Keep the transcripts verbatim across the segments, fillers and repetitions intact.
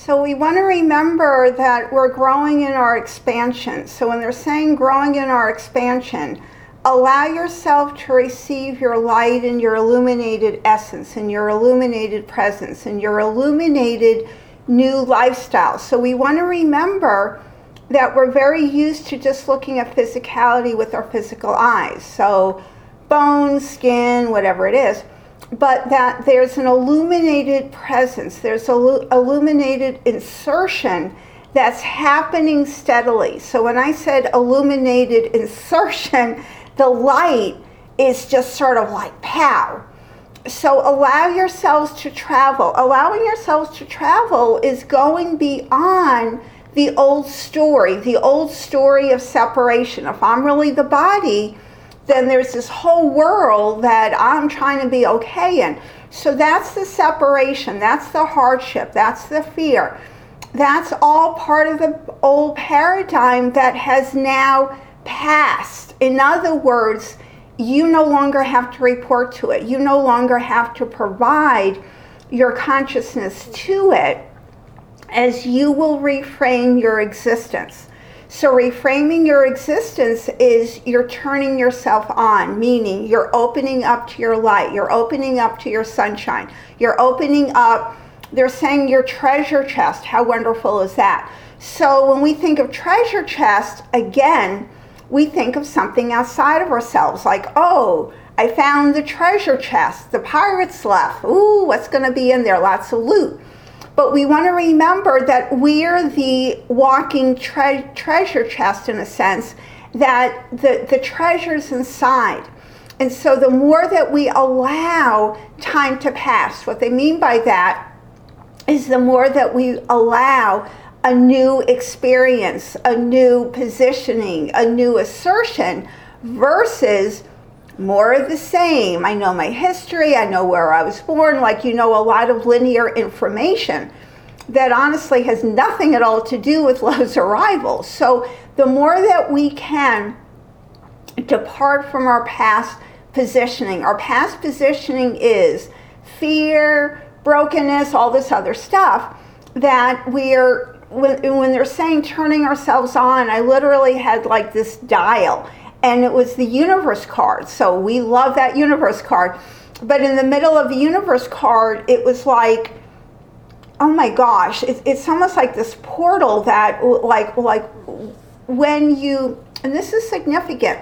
So we want to remember that we're growing in our expansion. So when they're saying growing in our expansion, allow yourself to receive your light and your illuminated essence and your illuminated presence and your illuminated new lifestyle. So we want to remember that we're very used to just looking at physicality with our physical eyes. So bones, skin, whatever it is. But that there's an illuminated presence. There's an illuminated insertion that's happening steadily. So when I said illuminated insertion, the light is just sort of like pow. So allow yourselves to travel. Allowing yourselves to travel is going beyond the old story, the old story of separation. If I'm really the body, then there's this whole world that I'm trying to be okay in. So that's the separation, that's the hardship, that's the fear. That's all part of the old paradigm that has now passed. In other words, you no longer have to report to it. You no longer have to provide your consciousness to it, as you will reframe your existence. So reframing your existence is you're turning yourself on, meaning you're opening up to your light, you're opening up to your sunshine, you're opening up, they're saying your treasure chest. How wonderful is that? So when we think of treasure chest, again, we think of something outside of ourselves, like, oh, I found the treasure chest, the pirates left, ooh, what's gonna be in there? Lots of loot. But we want to remember that we're the walking tre- treasure chest, in a sense, that the, the treasure's inside. And so the more that we allow time to pass, what they mean by that is the more that we allow a new experience, a new positioning, a new assertion, versus more of the same. I know my history, I know where I was born, like, you know, a lot of linear information that honestly has nothing at all to do with love's arrival. So the more that we can depart from our past positioning, our past positioning is fear, brokenness, all this other stuff, that we're, when, when they're saying turning ourselves on, I literally had like this dial, and it was the universe card. So we love that universe card. But in the middle of the universe card, it was like, oh my gosh, it, it's almost like this portal that like, like when you, and this is significant,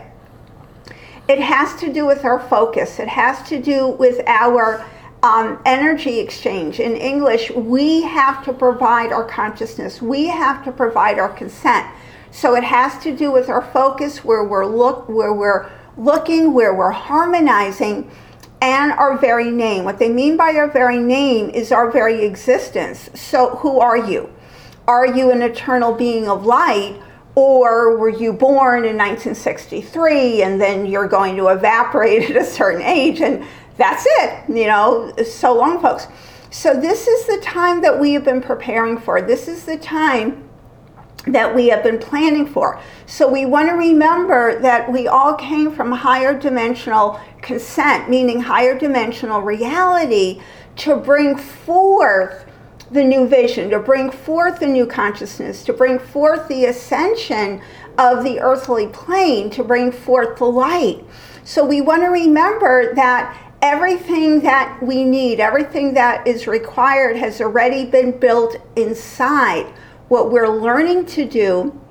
it has to do with our focus. It has to do with our um, energy exchange. In English, we have to provide our consciousness. We have to provide our consent. So it has to do with our focus, where we're look, where we're looking, where we're harmonizing, and our very name. What they mean by our very name is our very existence. So who are you? Are you an eternal being of light, or were you born in nineteen sixty-three and then you're going to evaporate at a certain age and that's it? You know, so long, folks. So this is the time that we have been preparing for. This is the time that we have been planning for. So we want to remember that we all came from higher dimensional consent, meaning higher dimensional reality, to bring forth the new vision, to bring forth the new consciousness, to bring forth the ascension of the earthly plane, to bring forth the light. So we want to remember that everything that we need, everything that is required has already been built inside. What we're learning to do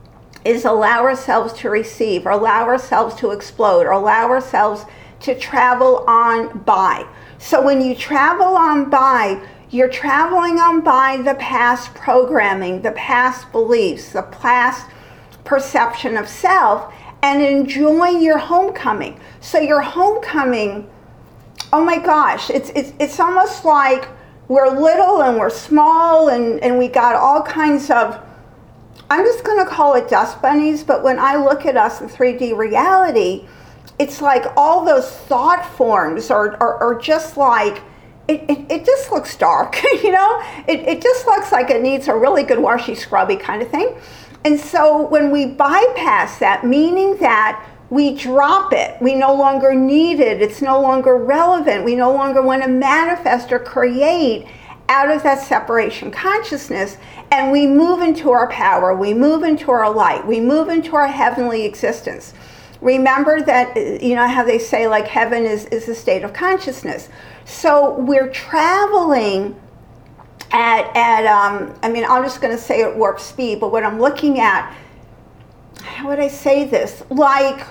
is allow ourselves to receive, or allow ourselves to explode, or allow ourselves to travel on by. So when you travel on by, you're traveling on by the past programming, the past beliefs, the past perception of self, and enjoying your homecoming. So your homecoming, oh my gosh, it's it's it's almost like we're little and we're small and, and we got all kinds of, I'm just going to call it dust bunnies, but when I look at us in three D reality, it's like all those thought forms are, are, are just like, it, it, it just looks dark, you know? It, it just looks like it needs a really good washy scrubby kind of thing. And so when we bypass that, meaning that we drop it, we no longer need it, it's no longer relevant, we no longer want to manifest or create out of that separation consciousness, and we move into our power, we move into our light, we move into our heavenly existence. Remember that, you know how they say like heaven is, is a state of consciousness. So we're traveling at, at um, I mean, I'm just going to say at warp speed, but what I'm looking at, how would I say this? Like,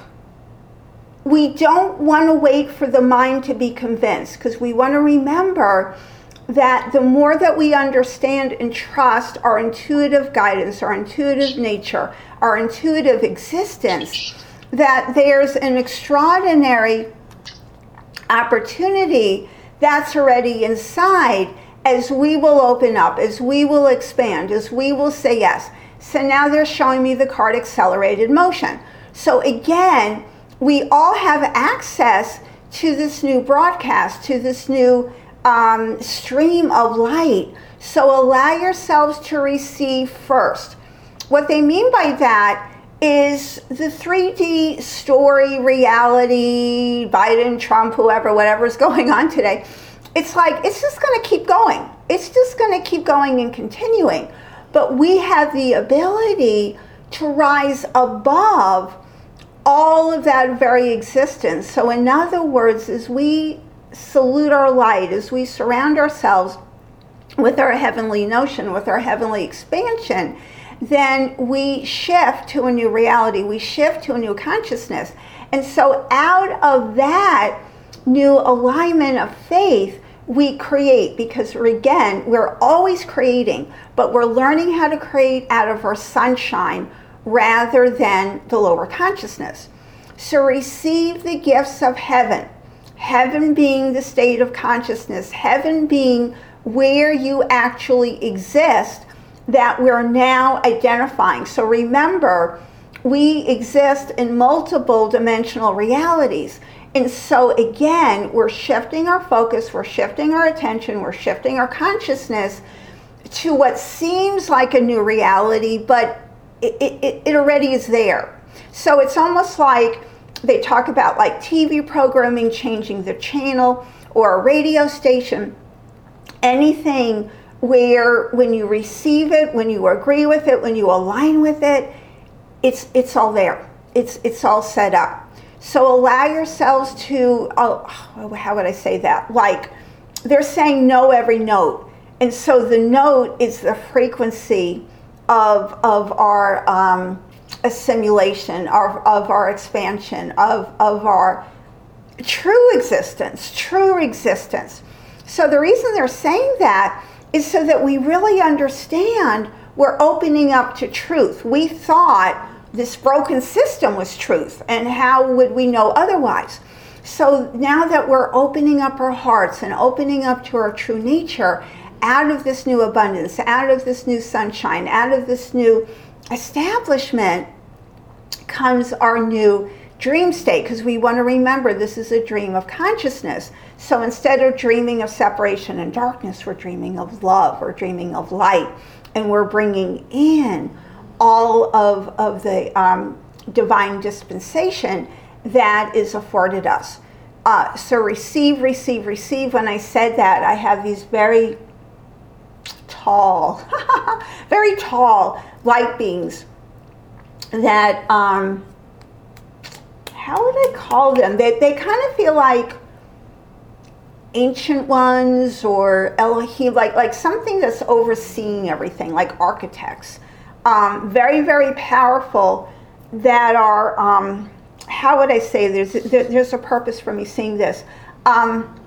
we don't want to wait for the mind to be convinced, because we want to remember that the more that we understand and trust our intuitive guidance, our intuitive nature, our intuitive existence, that there's an extraordinary opportunity that's already inside as we will open up, as we will expand, as we will say yes. So now they're showing me the card accelerated motion. So again, we all have access to this new broadcast, to this new um, stream of light. So allow yourselves to receive first. What they mean by that is the three D story, reality, Biden, Trump, whoever, whatever's going on today. It's like, it's just going to keep going. It's just going to keep going and continuing. But we have the ability to rise above all of that very existence. So in other words, as we salute our light, as we surround ourselves with our heavenly notion, with our heavenly expansion, then we shift to a new reality. We shift to a new consciousness. And so out of that new alignment of faith, we create, because again, we're always creating, but we're learning how to create out of our sunshine rather than the lower consciousness. So receive the gifts of heaven. Heaven being the state of consciousness, heaven being where you actually exist, that we're now identifying. So remember, we exist in multiple dimensional realities. And so again, we're shifting our focus, we're shifting our attention, we're shifting our consciousness to what seems like a new reality, but it, it, it already is there. So it's almost like they talk about like T V programming, changing the channel, or a radio station, anything where when you receive it, when you agree with it, when you align with it, it's it's all there. It's it's all set up. So allow yourselves to, oh, how would I say that? Like, they're saying know every note. And so the note is the frequency of, of our um, assimilation, of, of our expansion, of, of our true existence, true existence. So the reason they're saying that is so that we really understand we're opening up to truth. We thought this broken system was truth, and how would we know otherwise? So now that we're opening up our hearts and opening up to our true nature, out of this new abundance, out of this new sunshine, out of this new establishment comes our new dream state, because we want to remember this is a dream of consciousness. So instead of dreaming of separation and darkness, we're dreaming of love, we're dreaming of light, and we're bringing in all of, of the um, divine dispensation that is afforded us. Uh, so receive, receive, receive. When I said that, I have these very tall, very tall light beings that, um, how would I call them? They, they kind of feel like ancient ones, or Elohim, like, like something that's overseeing everything, like architects. Um, very, very powerful, that are, um, how would I say, there's, there, there's a purpose for me seeing this. Um,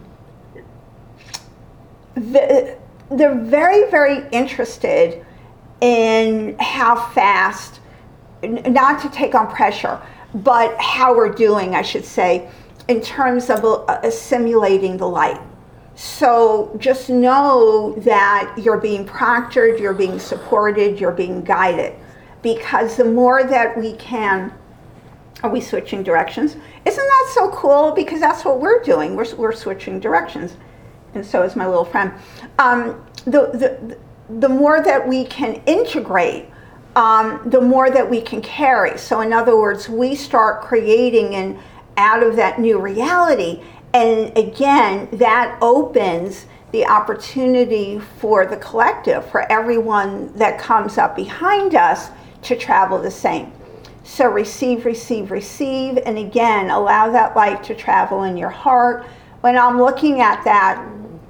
the, they're very, very interested in how fast, not to take on pressure, but how we're doing, I should say, in terms of uh, assimilating the light. So just know that you're being proctored, you're being supported, you're being guided. Because the more that we can, are we switching directions? Isn't that so cool? Because that's what we're doing. We're, we're switching directions. And so is my little friend. Um, the, the, the more that we can integrate, um, the more that we can carry. So in other words, we start creating and out of that new reality. And again, that opens the opportunity for the collective, for everyone that comes up behind us to travel the same. So receive, receive, receive, and again, allow that light to travel in your heart. When I'm looking at that,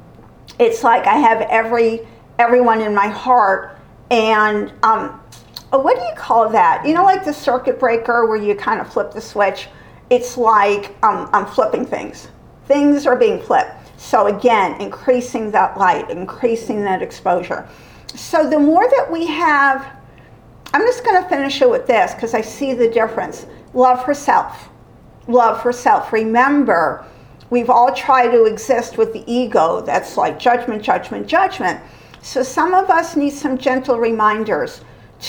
it's like I have every everyone in my heart, and um, what do you call that? You know, like the circuit breaker where you kind of flip the switch? It's like um, I'm flipping things. Things are being flipped. So again, increasing that light, increasing that exposure. So the more that we have, I'm just going to finish it with this because I see the difference. Love for self. Love for self. Remember, we've all tried to exist with the ego that's like judgment, judgment, judgment. So some of us need some gentle reminders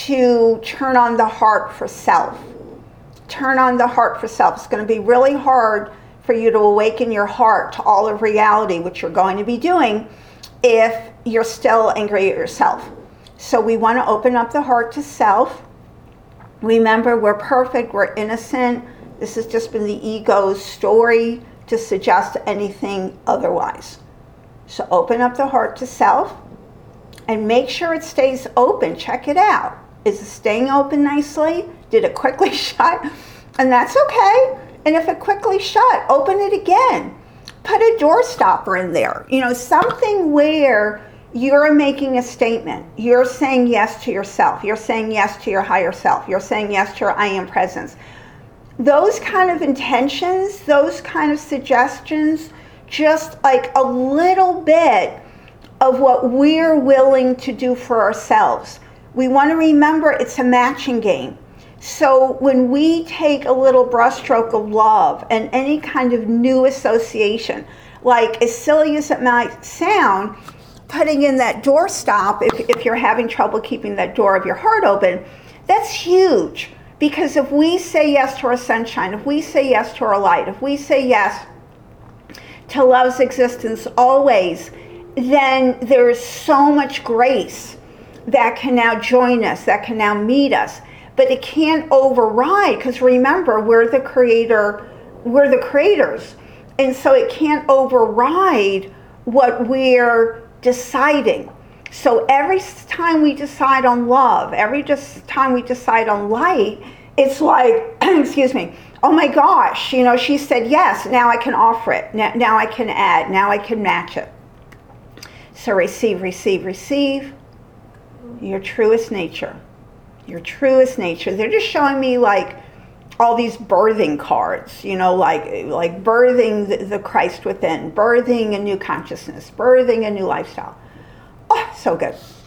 to turn on the heart for self. Turn on the heart for self. It's going to be really hard for you to awaken your heart to all of reality, which you're going to be doing if you're still angry at yourself. So we want to open up the heart to self. Remember, we're perfect, we're innocent. This has just been the ego's story to suggest anything otherwise. So open up the heart to self and make sure it stays open. Check it out. Is it staying open nicely? Did it quickly shut? And that's okay. And if it quickly shut, open it again. Put a door stopper in there. You know, something where you're making a statement. You're saying yes to yourself. You're saying yes to your higher self. You're saying yes to your I am presence. Those kind of intentions, those kind of suggestions, just like a little bit of what we're willing to do for ourselves. We want to remember it's a matching game. So when we take a little brushstroke of love and any kind of new association, like as silly as it might sound, putting in that door stop, if, if you're having trouble keeping that door of your heart open, that's huge. Because if we say yes to our sunshine, if we say yes to our light, if we say yes to love's existence always, then there's so much grace that can now join us, that can now meet us. But it can't override, because remember, we're the creator, we're the creators. And so it can't override what we're deciding. So every time we decide on love, every just time we decide on light, it's like, excuse me, oh my gosh, you know, she said yes, now I can offer it. Now, now I can add, now I can match it. So receive, receive, receive your truest nature. Your truest nature. They're just showing me like all these birthing cards, you know, like like birthing the, the Christ within, birthing a new consciousness, birthing a new lifestyle. Oh, so good.